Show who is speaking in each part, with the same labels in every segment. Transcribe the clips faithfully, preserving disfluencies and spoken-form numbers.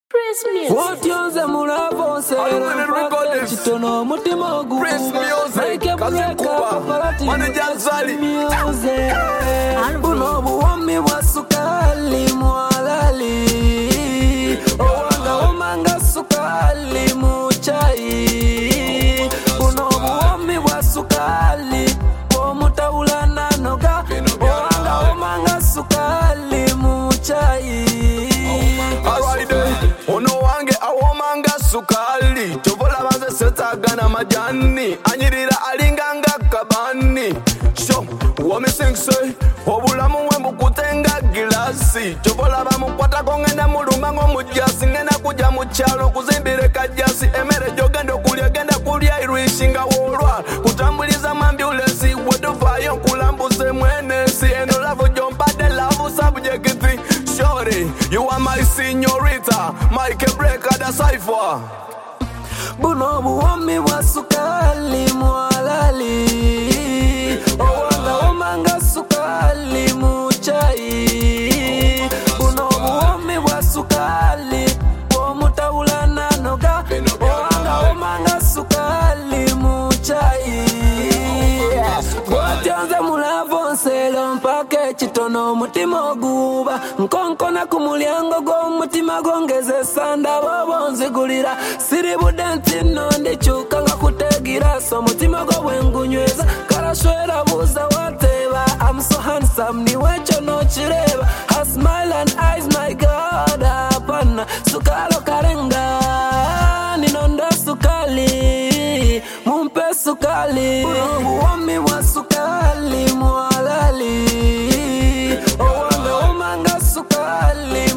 Speaker 1: Press music.
Speaker 2: What you say, Mulavo? Say,
Speaker 3: I'm gonna record this.
Speaker 2: Chitono, Mutimogu.
Speaker 3: Press music. Cousin Kuba. Manager Zali.
Speaker 2: Music. Unobu wami wasukali mwalali. Owanga omanga sukali muchai. Unobu wami wasukali. Omutaula nanoga. Owanga omanga sukali muchai.
Speaker 3: Alright then. Ono wange awomanga sukali. Chovola banze setagana majani. Anyirira alinganga kabani. Show. Wami sing say. Obulamu wembu kutenga gilasi. Chovola bamukwata kongenda mulumba ngo mujasi. Ngena kuja muchalo kuzimbire kajasi. Emere jogendo kulya genda kulya irishinga wolwa. Kutambuliza mambiulesi. Wedovayo kulambuse mwenesi. Eno lavo jompa de lavo subjekiti. Shorty, you are my señorita. Mike breaker the cipher.
Speaker 2: Bunobu wami wasukali mwalali. Owanga omanga sukali muchai. Bunobu wami wasukali. Omutaula nanoga. Owanga omanga sukali muchai. Watianza mulavo nselo mpake chitono mutima guba. Nkonkona kumulyango go mutima gongeze sanda bobo nzigulira. Siri budenti nonde chuka nga kutegira. So mutima go wengunyweza. Karashwera buza wateva. I'm so handsome ni wecho no chireva. Her smile and eyes my God apana. Sukalo karenga. Ninonda sukali. Mumpe sukali. Unobu wami wa sukali mwalali. Owanga omanga sukali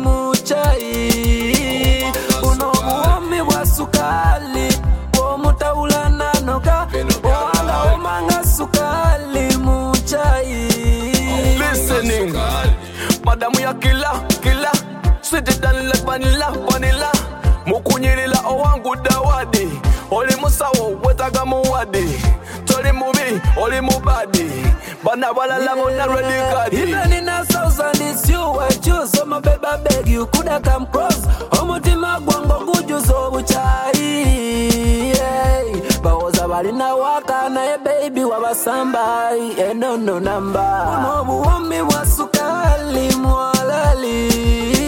Speaker 2: muchai. Unobu wami wa sukali. Omutaula nanoga. Owanga omanga sukali muchai.
Speaker 3: Listening. Madamu ya kila, kila. Sweeter than like vanilla, vanilla. Mukunyirila owangu dawadi. Oli musawo wetaga muwadi. Tori mubi, oli mubadi. Bana wala lamo na ready kadi.
Speaker 2: Even in a south and it's you I choose. So my baby I beg you coulda come cross. Omutima gwango gujuzo buchai. Bawoza bali na waka na ye baby wabasamba. Eh no no number. Unobu wami wasukali mwalali.